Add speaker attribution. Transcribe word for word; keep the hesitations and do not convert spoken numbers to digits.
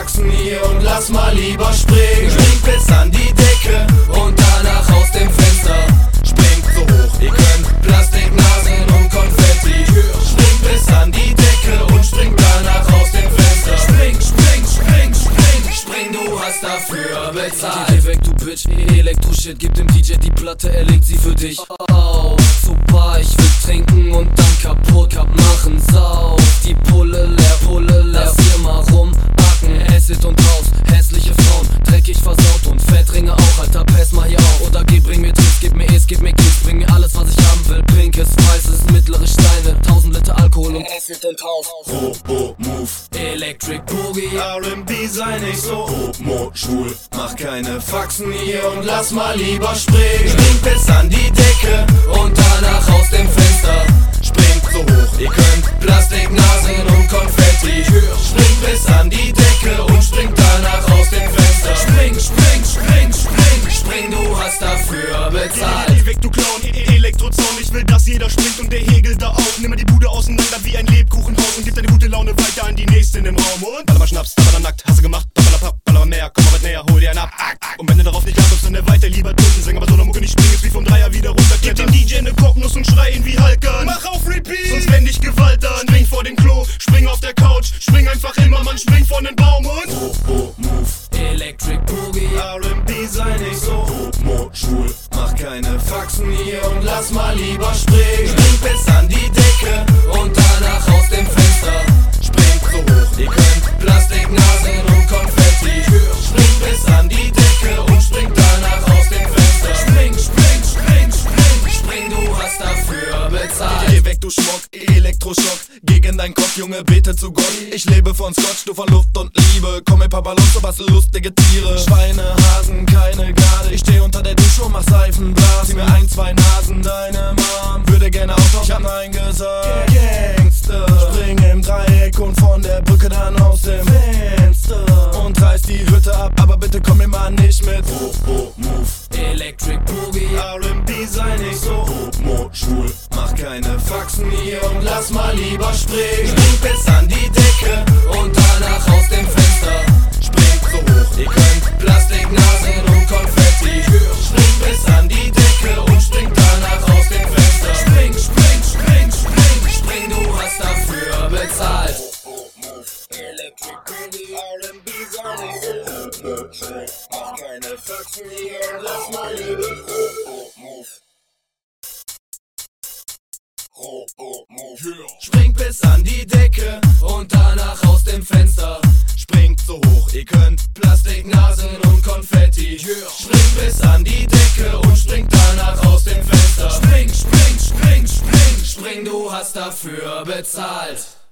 Speaker 1: Faxen hier und lass mal lieber springen. Springt bis an die Decke und danach aus dem Fenster. Springt so hoch ihr könnt, Plastiknasen und Konfetti. Springt bis an die Decke und springt danach aus dem Fenster. Spring, spring, spring, spring, spring, du hast dafür bezahlt.
Speaker 2: Geh weg, du Bitch, Elektro-Shit, gib dem D J die Platte, er legt sie für dich auf. Super, ich will trinken und dann kaputt, kaputt machen, sauf. Die Pulle leer, Pulle leer, lass hier mal rumacken. Acid und Haus, hässliche Frauen, dreckig versaut und Fettringe auch. Alter, pass mal hier auf, oder geh, bring mir Tricks, gib mir Es, gib mir Kicks, bring mir alles, was ich haben will. Pinkes, weißes, mittlere Steine, tausend Liter Alkohol und Acid und Haus.
Speaker 1: Robo-Move,
Speaker 2: Electric Boogie,
Speaker 1: R and B sei nicht so homo-schwul. Mach keine Faxen hier und lass mal lieber springen. Springt bis an die Decke und danach aus dem Fenster. Springt so hoch ihr könnt, Plastiknasen und Konfetti. Springt bis an die Decke und springt danach aus dem Fenster. Spring, spring, spring, spring, spring, du hast dafür bezahlt.
Speaker 3: Geh weg, du Clown, Elektrozaun, ich will, dass jeder springt und der Hegel da auch. Nimm mal die Bude auseinander wie ein Lebkuchenhaus und gib deine gute Laune weiter an die Nächsten im Raum. Und baller mal Schnaps, baller nackt, hast du gemacht, baller papp, baller mal mehr, komm mal was näher, hol dir einen ab. Und wenn du darauf nicht antwortest, dann weiter lieber drunten singen, aber so eine Mucke nicht springen, ist wie vom Dreier wieder runter. Gib dem D J ne Koknuss und schrei ihn wie Hulk an. Mach auf Repeat, sonst wend dich Gewalt an. Spring vor dem Klo, spring auf der Couch, spring einfach immer, man spring von den Baum und
Speaker 1: Robo-Move,
Speaker 2: Electric Boogie,
Speaker 1: R and B sei nicht so homo-schwul. Mach keine Faxen hier und lass mal lieber springen. Springt bis an die Decke und danach aus dem Fenster. Springt so hoch ihr könnt, Plastiknasen und Konfetti. Springt bis an die Decke und springt danach aus dem Fenster. Spring, spring, spring, spring, spring, du hast dafür bezahlt.
Speaker 4: Geh weg, du Schmuck, Elektroschock, gegen dein Kopf, Junge, bete zu Gott. Ich lebe von Scotch, du von Luft und Liebe. Komm mit Papalons, du hast lustige Tiere. Schweine, Hasen, keine Garde. Ich steh unter der Dusche und mach Seifenblas. Zieh mir ein, zwei Nasen, deine Mom würde gerne Auto, ich hab nein gesagt. Gangster, spring im Dreieck und von der Brücke dann aus dem Fenster. Und reiß die Hütte ab, aber bitte komm mir mal nicht mit.
Speaker 1: Robo-Move,
Speaker 2: Electric Boogie,
Speaker 1: R and B sei nicht so homo-schwul. Mach keine Faxen hier und lass mal lieber springen. Springt bis an die Decke und danach aus dem Fenster. Springt so hoch ihr könnt, Plastiknasen und Konfetti. Springt bis an die Decke und springt danach aus dem Fenster. Spring, spring, spring, spring, spring, du hast dafür bezahlt. Electric Boogie, R and B sei nicht so homo-schwul. Mach keine Faxen hier und lass mal lieber Robo-Move. Robo-Move, springt bis an die Decke und danach aus dem Fenster. Springt so hoch ihr könnt, Plastiknasen und Konfetti. Springt bis an die Decke und springt danach aus dem Fenster. Spring, spring, spring, spring, spring, du hast dafür bezahlt.